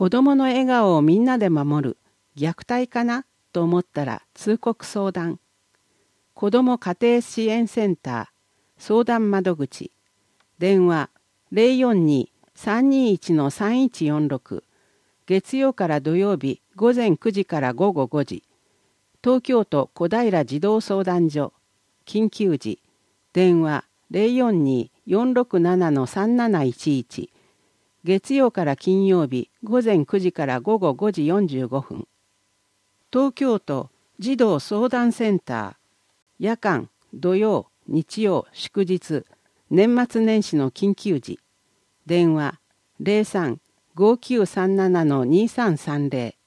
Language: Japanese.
子供の笑顔をみんなで守る。虐待かなと思ったら通告相談。子ども家庭支援センター相談窓口電話 042-321-3146 月曜から土曜日午前9時から午後5時東京都小平児童相談所緊急時電話 042-467-3711 月曜から金曜日午前9時から午後5時45分東京都児童相談センター夜間、土曜、日曜、祝日、年末年始の緊急時電話 03-5937-2330